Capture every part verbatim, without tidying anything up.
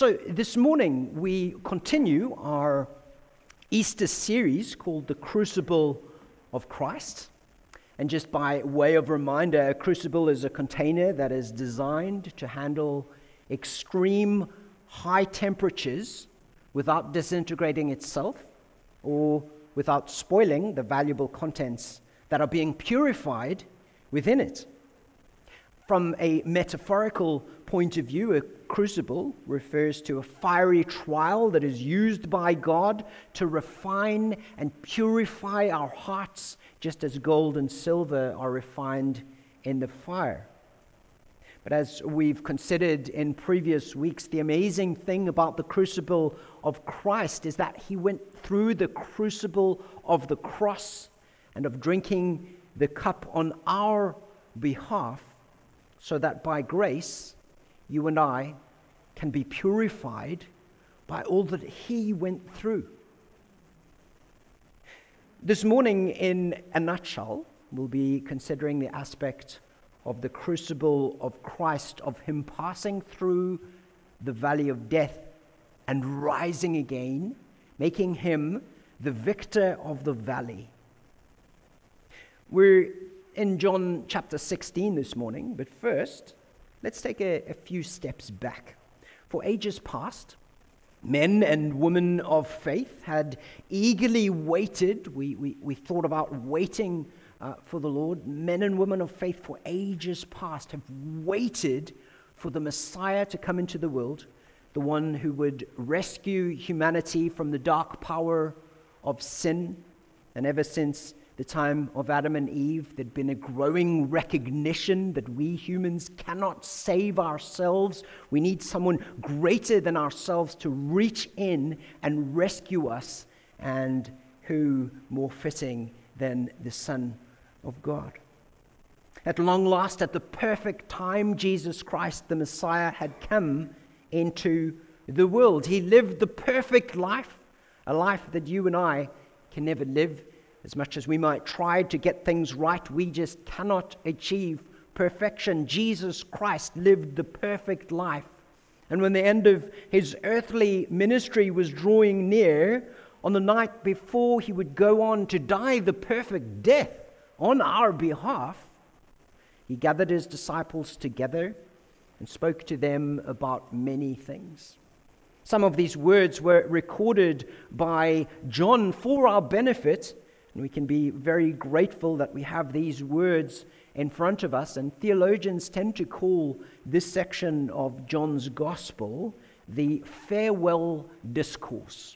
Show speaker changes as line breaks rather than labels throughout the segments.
So this morning we continue our Easter series called The Crucible of Christ. And just by way of reminder, a crucible is a container that is designed to handle extreme high temperatures without disintegrating itself or without spoiling the valuable contents that are being purified within it. From a metaphorical point of view, a crucible refers to a fiery trial that is used by God to refine and purify our hearts, just as gold and silver are refined in the fire. But as we've considered in previous weeks, the amazing thing about the crucible of Christ is that he went through the crucible of the cross and of drinking the cup on our behalf, so that by grace, you and I can be purified by all that he went through. This morning, in a nutshell, we'll be considering the aspect of the crucible of Christ, of him passing through the valley of death and rising again, making him the victor of the valley. We're in John chapter sixteen this morning, but first, let's take a, a few steps back. For ages past, men and women of faith had eagerly waited. We, we, we thought about waiting uh, for the Lord. Men and women of faith for ages past have waited for the Messiah to come into the world, the one who would rescue humanity from the dark power of sin. And ever since the time of Adam and Eve, there'd been a growing recognition that we humans cannot save ourselves. We need someone greater than ourselves to reach in and rescue us, and who more fitting than the Son of God. At long last, at the perfect time, Jesus Christ, the Messiah, had come into the world. He lived the perfect life, a life that you and I can never live. As much as we might try to get things right, we just cannot achieve perfection. Jesus Christ lived the perfect life. And when the end of his earthly ministry was drawing near, on the night before he would go on to die the perfect death on our behalf, he gathered his disciples together and spoke to them about many things. Some of these words were recorded by John for our benefit, and we can be very grateful that we have these words in front of us. And theologians tend to call this section of John's Gospel the farewell discourse.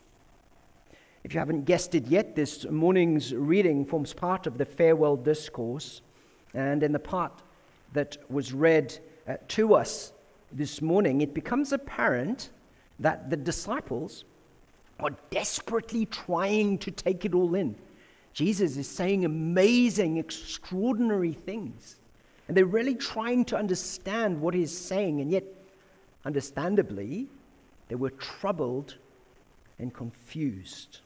If you haven't guessed it yet, this morning's reading forms part of the farewell discourse. And in the part that was read uh, to us this morning, it becomes apparent that the disciples are desperately trying to take it all in. Jesus is saying amazing, extraordinary things. And they're really trying to understand what he's saying. And yet, understandably, they were troubled and confused.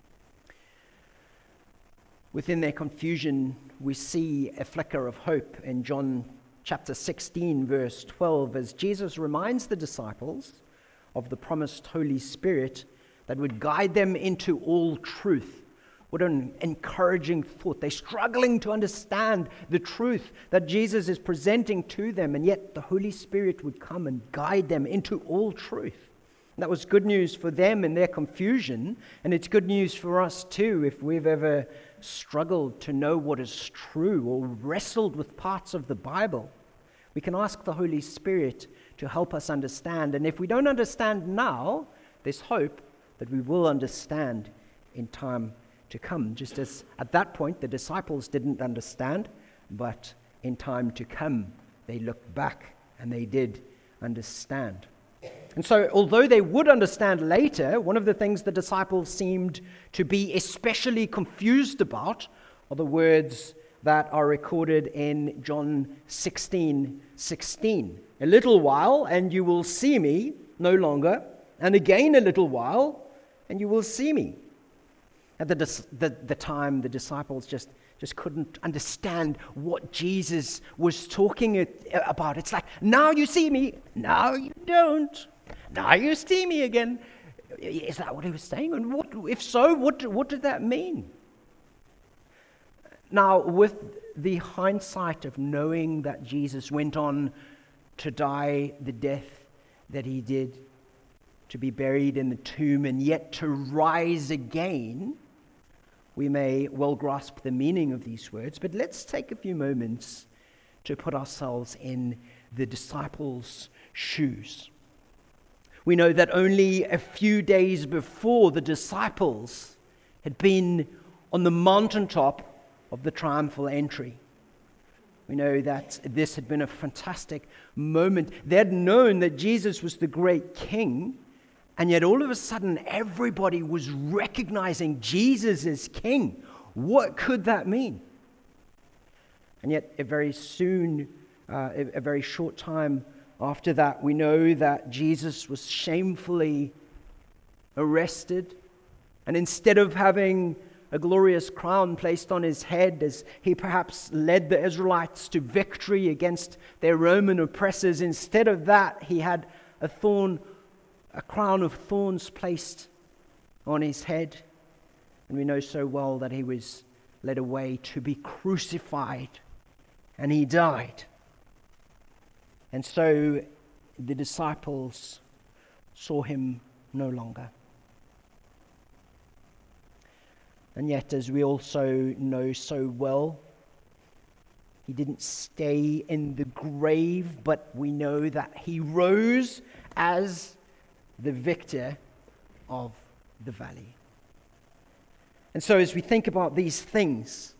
Within their confusion, we see a flicker of hope in John chapter sixteen, verse twelve, as Jesus reminds the disciples of the promised Holy Spirit that would guide them into all truth. What an encouraging thought. They're struggling to understand the truth that Jesus is presenting to them, and yet the Holy Spirit would come and guide them into all truth. And that was good news for them in their confusion, and it's good news for us too if we've ever struggled to know what is true or wrestled with parts of the Bible. We can ask the Holy Spirit to help us understand, and if we don't understand now, there's hope that we will understand in time to come, just as at that point the disciples didn't understand, but in time to come they looked back and they did understand. And so although they would understand later, one of the things the disciples seemed to be especially confused about are the words that are recorded in John sixteen sixteen. A little while and you will see me no longer, and again a little while and you will see me. At the, the, the time, the disciples just, just couldn't understand what Jesus was talking about. It's like, now you see me, now you don't. Now you see me again. Is that what he was saying? And what, if so, what, what did that mean? Now, with the hindsight of knowing that Jesus went on to die the death that he did, to be buried in the tomb, and yet to rise again, we may well grasp the meaning of these words. But let's take a few moments to put ourselves in the disciples' shoes. We know that only a few days before, the disciples had been on the mountaintop of the triumphal entry. We know that this had been a fantastic moment. They had known that Jesus was the great king, and yet all of a sudden everybody was recognizing Jesus as king. What could that mean? And yet a very soon, uh, a, a very short time after that, we know that Jesus was shamefully arrested, and instead of having a glorious crown placed on his head as he perhaps led the Israelites to victory against their Roman oppressors, instead of that, he had a thorn, a crown of thorns placed on his head. And we know so well that he was led away to be crucified, and he died. And so the disciples saw him no longer. And yet, as we also know so well, he didn't stay in the grave, but we know that he rose as the victor of the valley. And so as we think about these things,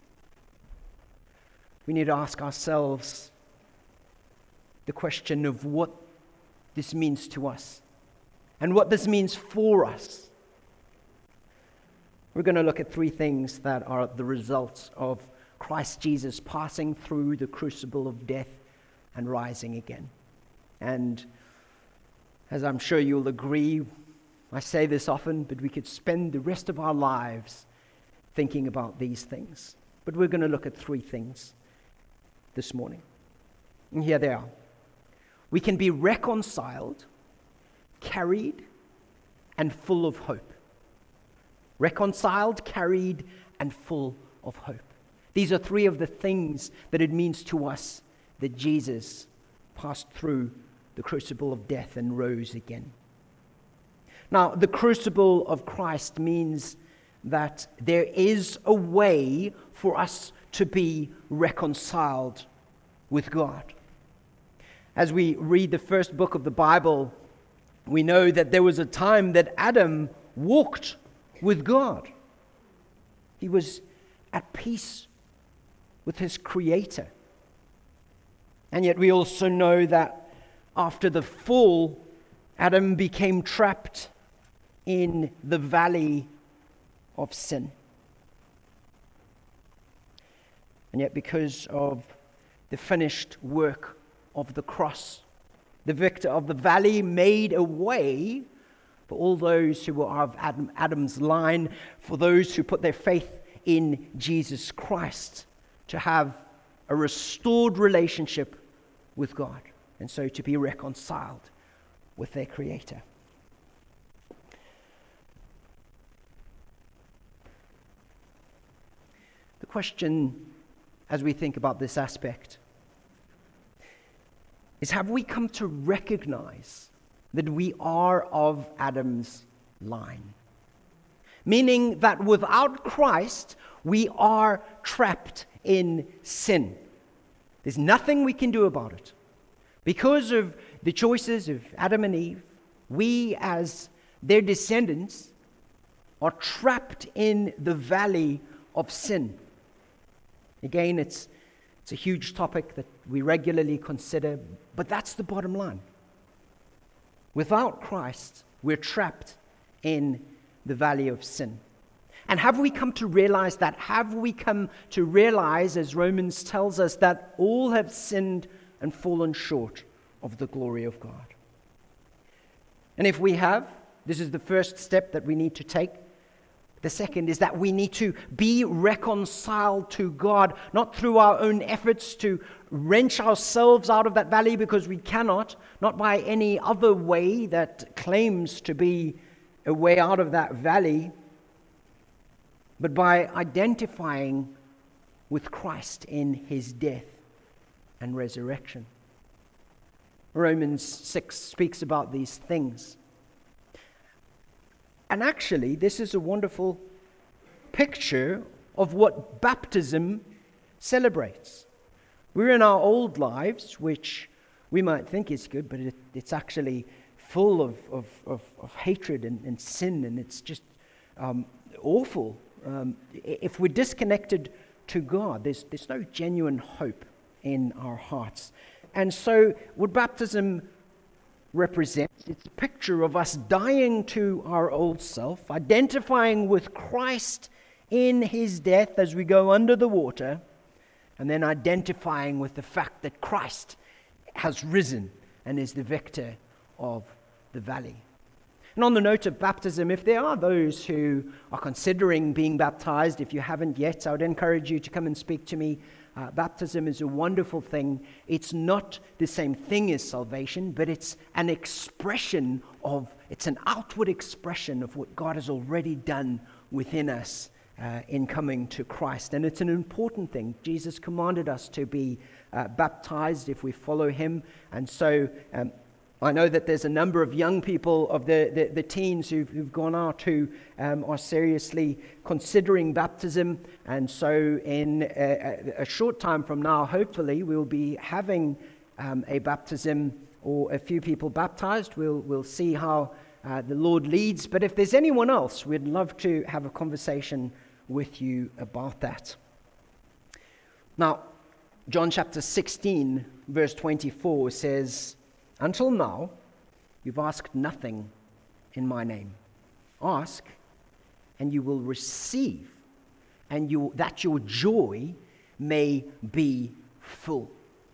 we need to ask ourselves the question of what this means to us and what this means for us. We're going to look at three things that are the results of Christ Jesus passing through the crucible of death and rising again. And as I'm sure you'll agree, I say this often, but we could spend the rest of our lives thinking about these things. But we're going to look at three things this morning. And here they are. We can be reconciled, carried, and full of hope. Reconciled, carried, and full of hope. These are three of the things that it means to us that Jesus passed through the crucible of death and rose again. Now, the crucible of Christ means that there is a way for us to be reconciled with God. As we read the first book of the Bible, we know that there was a time that Adam walked with God. He was at peace with his Creator. And yet we also know that after the fall, Adam became trapped in the valley of sin. And yet because of the finished work of the cross, the victor of the valley made a way for all those who were of Adam, Adam's line, for those who put their faith in Jesus Christ, to have a restored relationship with God, and so to be reconciled with their Creator. The question, as we think about this aspect, is have we come to recognize that we are of Adam's line? Meaning that without Christ, we are trapped in sin. There's nothing we can do about it. Because of the choices of Adam and Eve, we as their descendants are trapped in the valley of sin. Again, it's, it's a huge topic that we regularly consider, but that's the bottom line. Without Christ, we're trapped in the valley of sin. And have we come to realize that? Have we come to realize, as Romans tells us, that all have sinned and fallen short of the glory of God? And if we have, this is the first step that we need to take. The second is that we need to be reconciled to God, not through our own efforts to wrench ourselves out of that valley, because we cannot, not by any other way that claims to be a way out of that valley, but by identifying with Christ in his death and resurrection. Romans six speaks about these things. And actually, this is a wonderful picture of what baptism celebrates. We're in our old lives, which we might think is good, but it, it's actually full of, of, of, of hatred and, and sin, and it's just um, awful. Um, if we're disconnected to God, there's, there's no genuine hope in our hearts. And so what baptism represents, it's a picture of us dying to our old self, identifying with Christ in his death as we go under the water, and then identifying with the fact that Christ has risen and is the victor of the valley. And on the note of baptism, if there are those who are considering being baptized, if you haven't yet, I would encourage you to come and speak to me. Uh, baptism is a wonderful thing. It's not the same thing as salvation, but it's an expression of, it's an outward expression of what God has already done within us uh, in coming to Christ. And it's an important thing. Jesus commanded us to be uh, baptized if we follow him. And so um, I know that there's a number of young people, of the, the, the teens who've, who've gone out who um, are seriously considering baptism. And so in a, a short time from now, hopefully, we'll be having um, a baptism or a few people baptized. We'll, we'll see how uh, the Lord leads. But if there's anyone else, we'd love to have a conversation with you about that. Now, John chapter sixteen, verse twenty-four says, "Until now, you've asked nothing in my name. Ask, and you will receive, and you, that your joy may be full."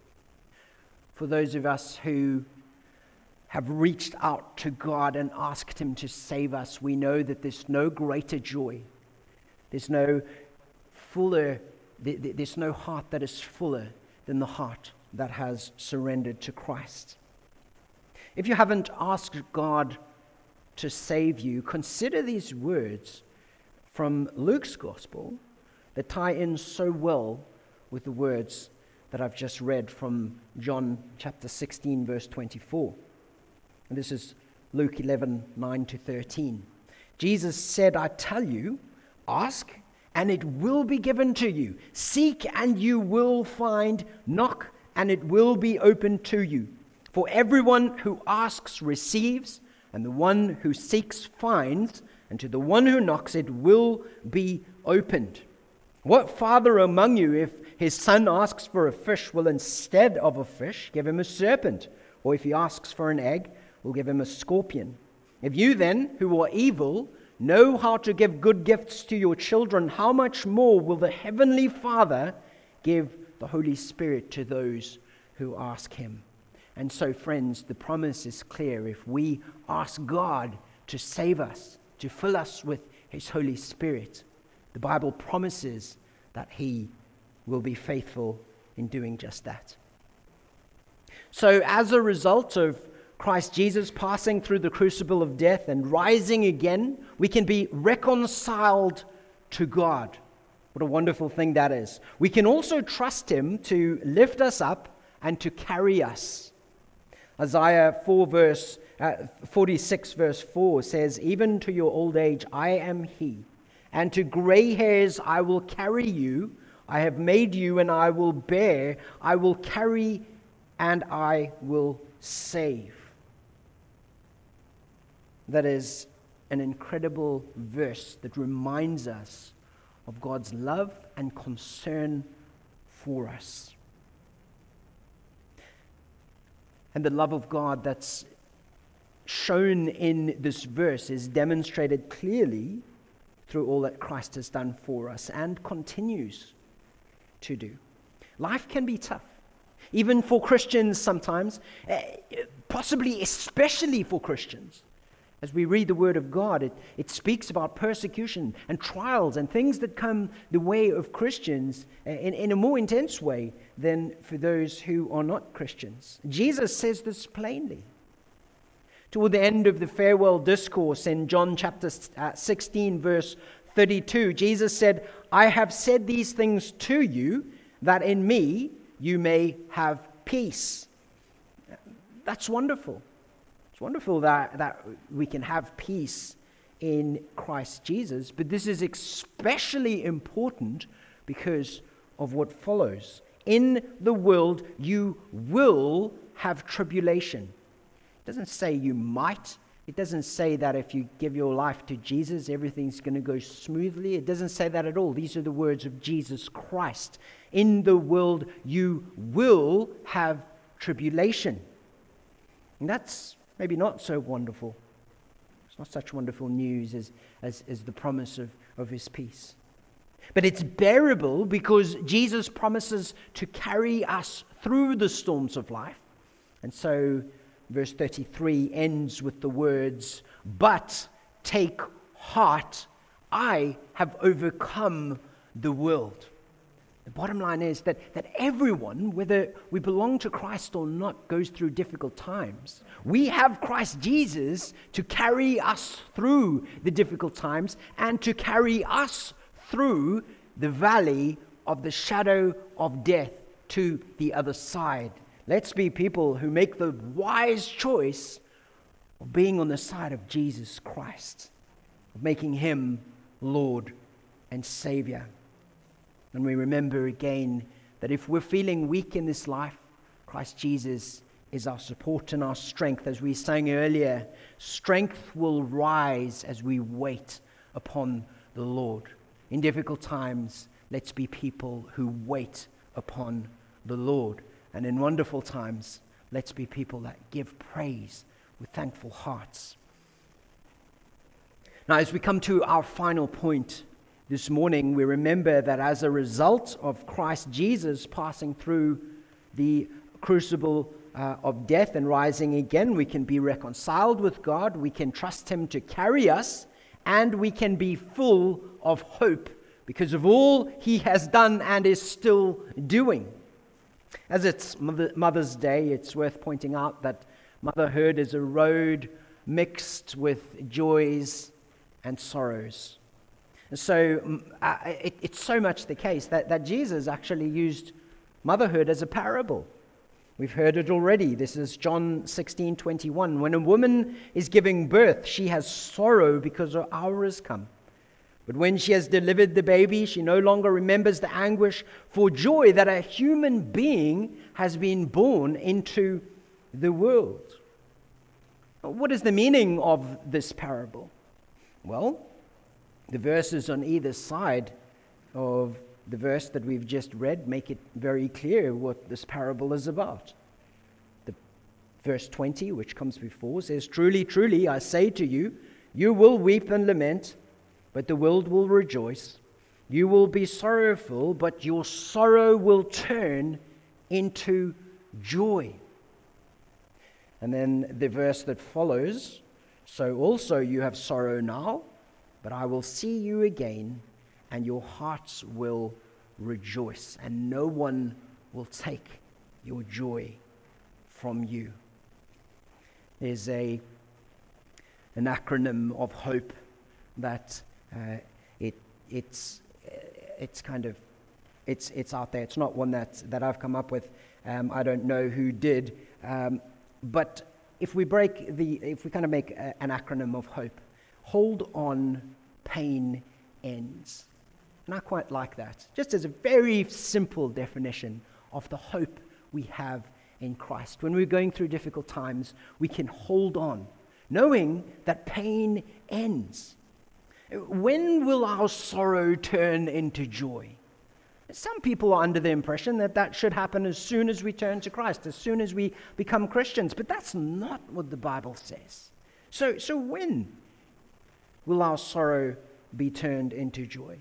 For those of us who have reached out to God and asked him to save us, we know that there's no greater joy. There's no fuller, there's no heart that is fuller than the heart that has surrendered to Christ. If you haven't asked God to save you, consider these words from Luke's gospel that tie in so well with the words that I've just read from John chapter sixteen, verse twenty-four. And this is Luke eleven, nine to thirteen. Jesus said, "I tell you, ask, and it will be given to you. Seek, and you will find. Knock, and it will be opened to you. For everyone who asks receives, and the one who seeks finds, and to the one who knocks it will be opened. What father among you, if his son asks for a fish, will instead of a fish give him a serpent? Or if he asks for an egg, will give him a scorpion? If you then, who are evil, know how to give good gifts to your children, how much more will the heavenly Father give the Holy Spirit to those who ask him?" And so, friends, the promise is clear. If we ask God to save us, to fill us with his Holy Spirit, the Bible promises that he will be faithful in doing just that. So, as a result of Christ Jesus passing through the crucible of death and rising again, we can be reconciled to God. What a wonderful thing that is. We can also trust him to lift us up and to carry us. Isaiah four verse uh, forty-six verse four says, "Even to your old age I am he, and to gray hairs I will carry you. I have made you and I will bear. I will carry and I will save." That is an incredible verse that reminds us of God's love and concern for us. And the love of God that's shown in this verse is demonstrated clearly through all that Christ has done for us and continues to do. Life can be tough, even for Christians sometimes, possibly especially for Christians. As we read the Word of God, it, it speaks about persecution and trials and things that come the way of Christians in, in a more intense way than for those who are not Christians. Jesus says this plainly. Toward the end of the farewell discourse in John chapter sixteen, verse thirty-two, Jesus said, "I have said these things to you, that in me you may have peace." That's wonderful. It's wonderful that, that we can have peace in Christ Jesus, but this is especially important because of what follows. In the world, you will have tribulation. It doesn't say you might. It doesn't say that if you give your life to Jesus, everything's going to go smoothly. It doesn't say that at all. These are the words of Jesus Christ. In the world, you will have tribulation. And that's maybe not so wonderful. It's not such wonderful news as, as, as the promise of, of his peace. But it's bearable because Jesus promises to carry us through the storms of life. And so verse thirty-three ends with the words, "But take heart, I have overcome the world." The bottom line is that, that everyone, whether we belong to Christ or not, goes through difficult times. We have Christ Jesus to carry us through the difficult times and to carry us through the valley of the shadow of death to the other side. Let's be people who make the wise choice of being on the side of Jesus Christ, of making him Lord and Savior. And we remember again that if we're feeling weak in this life, Christ Jesus is our support and our strength. As we sang earlier, strength will rise as we wait upon the Lord. In difficult times, let's be people who wait upon the Lord. And in wonderful times, let's be people that give praise with thankful hearts. Now, as we come to our final point this morning, we remember that as a result of Christ Jesus passing through the crucible uh, of death and rising again, we can be reconciled with God, we can trust him to carry us, and we can be full of hope because of all he has done and is still doing. As it's Mother, Mother's Day, it's worth pointing out that motherhood is a road mixed with joys and sorrows. And so uh, it, it's so much the case that, that Jesus actually used motherhood as a parable. We've heard it already. This is John sixteen twenty-one. When a woman is giving birth, she has sorrow because her hour has come. But when she has delivered the baby, she no longer remembers the anguish for joy that a human being has been born into the world. What is the meaning of this parable? Well, the verses on either side of the verse that we've just read make it very clear what this parable is about. The verse twenty, which comes before, says, "Truly, truly, I say to you, you will weep and lament, but the world will rejoice. You will be sorrowful, but your sorrow will turn into joy." And then the verse that follows, "So also you have sorrow now, but I will see you again, and your hearts will rejoice, and no one will take your joy from you." There's a an acronym of hope that uh, it it's it's kind of it's it's out there. It's not one that that I've come up with. Um, I don't know who did, um, but if we break the if we kind of make a, an acronym of hope, hold on, pain ends. And I quite like that. Just as a very simple definition of the hope we have in Christ. When we're going through difficult times, we can hold on, knowing that pain ends. When will our sorrow turn into joy? Some people are under the impression that that should happen as soon as we turn to Christ, as soon as we become Christians. But that's not what the Bible says. So, so when will our sorrow be turned into joy?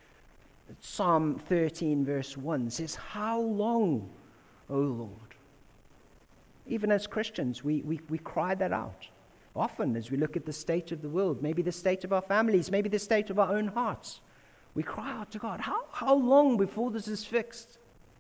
Psalm thirteen verse one says, "How long, O Lord?" Even as Christians, we, we, we cry that out. Often, as we look at the state of the world, maybe the state of our families, maybe the state of our own hearts, we cry out to God, how, how long before this is fixed?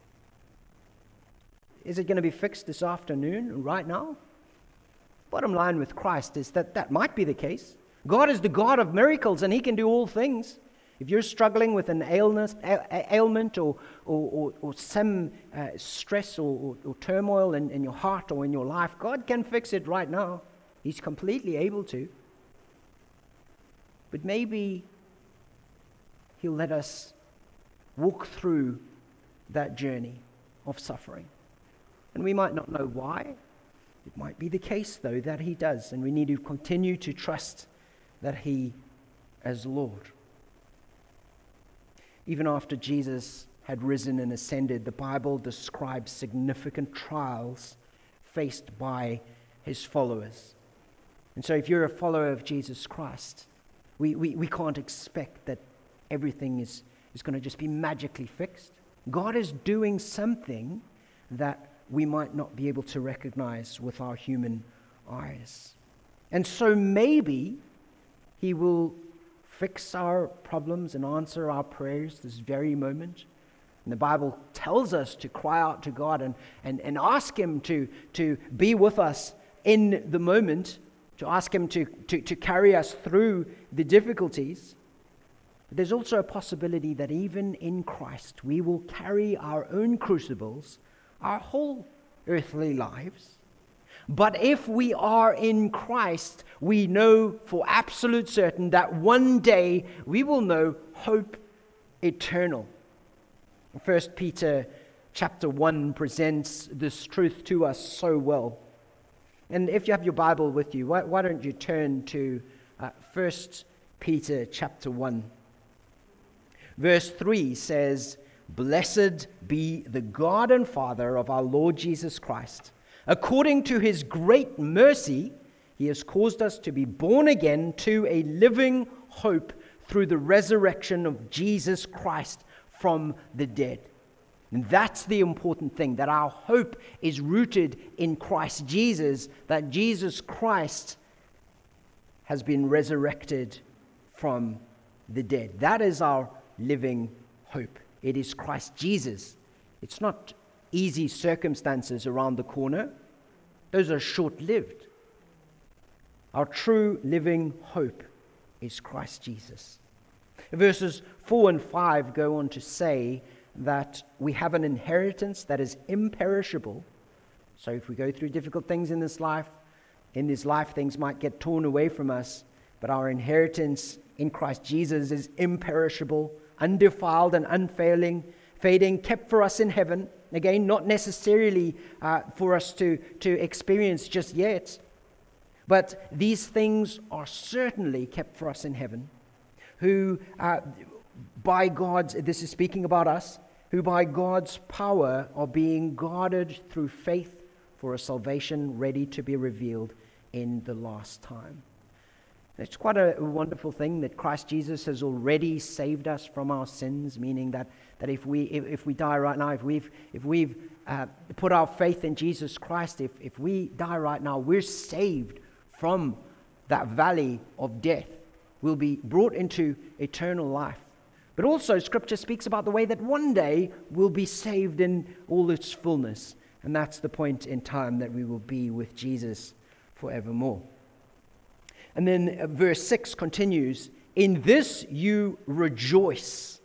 Is it going to be fixed this afternoon, right now? Bottom line with Christ is that that might be the case. God is the God of miracles, and He can do all things. If you're struggling with an illness, ailment or, or, or, or some uh, stress or, or, or turmoil in, in your heart or in your life, God can fix it right now. He's completely able to. But maybe He'll let us walk through that journey of suffering. And we might not know why. It might be the case, though, that He does. And we need to continue to trust that He is Lord. Even after Jesus had risen and ascended, the Bible describes significant trials faced by His followers. And so if you're a follower of Jesus Christ, we, we, we can't expect that everything is, is going to just be magically fixed. God is doing something that we might not be able to recognize with our human eyes. And so maybe He will fix our problems and answer our prayers this very moment. And the Bible tells us to cry out to God and, and, and ask Him to, to be with us in the moment, to ask Him to, to, to carry us through the difficulties. But there's also a possibility that even in Christ, we will carry our own crucibles our whole earthly lives. But if we are in Christ, we know for absolute certain that one day we will know hope eternal. First Peter chapter one presents this truth to us so well. And if you have your Bible with you, why, why don't you turn to uh, First Peter chapter one. Verse three says, "Blessed be the God and Father of our Lord Jesus Christ. According to His great mercy, He has caused us to be born again to a living hope through the resurrection of Jesus Christ from the dead." And that's the important thing, that our hope is rooted in Christ Jesus, that Jesus Christ has been resurrected from the dead. That is our living hope. It is Christ Jesus. It's not easy circumstances around the corner. Those are short-lived. Our true living hope is Christ Jesus. Verses four and five go on to say that we have an inheritance that is imperishable. So if we go through difficult things in this life, in this life things might get torn away from us, but our inheritance in Christ Jesus is imperishable, undefiled and unfailing, fading, kept for us in heaven. Again, not necessarily uh, for us to, to experience just yet, but these things are certainly kept for us in heaven, who uh, by God's, this is speaking about us, who by God's power are being guarded through faith for a salvation ready to be revealed in the last time. It's quite a wonderful thing that Christ Jesus has already saved us from our sins, meaning that, that if we if, if we die right now, if we've if we've uh, put our faith in Jesus Christ, if, if we die right now, we're saved from that valley of death. We'll be brought into eternal life. But also Scripture speaks about the way that one day we'll be saved in all its fullness. And that's the point in time that we will be with Jesus forevermore. And then uh, verse six continues, "In this you rejoice."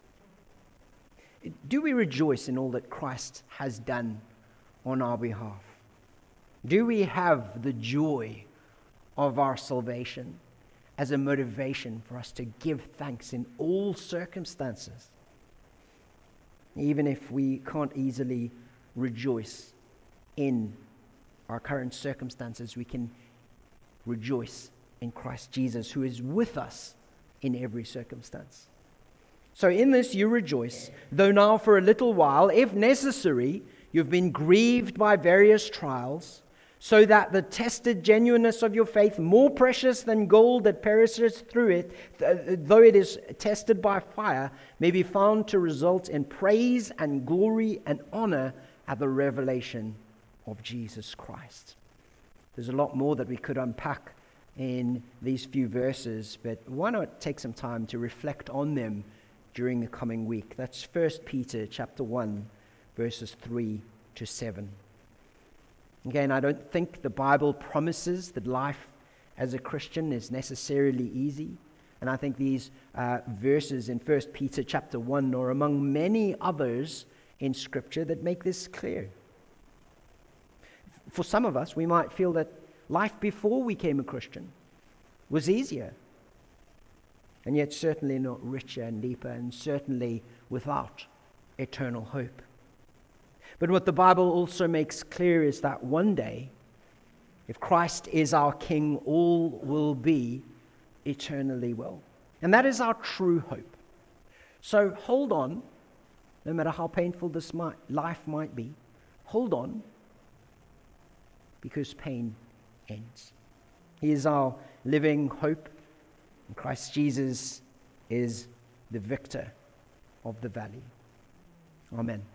Do we rejoice in all that Christ has done on our behalf? Do we have the joy of our salvation as a motivation for us to give thanks in all circumstances? Even if we can't easily rejoice in our current circumstances, we can rejoice in Christ Jesus, who is with us in every circumstance. So in this you rejoice, though now for a little while, if necessary, you've been grieved by various trials, so that the tested genuineness of your faith, more precious than gold that perishes through it, though it is tested by fire, may be found to result in praise and glory and honor at the revelation of Jesus Christ. There's a lot more that we could unpack in these few verses, but why not take some time to reflect on them during the coming week? That's First Peter chapter one, verses three to seven. Again, I don't think the Bible promises that life as a Christian is necessarily easy. And I think these uh, verses in First Peter chapter one are among many others in Scripture that make this clear. For some of us, we might feel that life before we became a Christian was easier, and yet certainly not richer and deeper, and certainly without eternal hope. But what the Bible also makes clear is that one day, if Christ is our King, all will be eternally well. And that is our true hope. So hold on, no matter how painful this might, life might be, hold on, because pain ends. He is our living hope, and Christ Jesus is the victor of the valley. Amen.